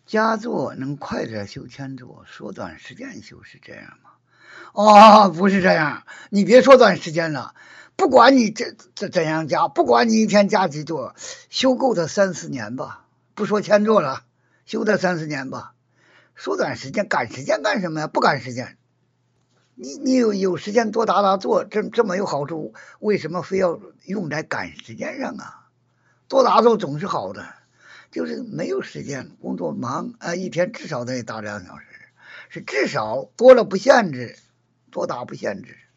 加坐能快点修千坐，缩短时间修，是这样吗？哦，不是这样，你别说短时间了，不管你这怎样加，不管你一天加几座，修够它3、4年吧，不说千座了，修它3、4年吧，缩短时间，赶时间干什么呀？不赶时间，你有时间多打打坐，这么有好处，为什么非要用在赶时间上啊？多打坐总是好的，就是没有时间，工作忙啊，一天至少得打2小时，是至少多了不限制，多打不限制。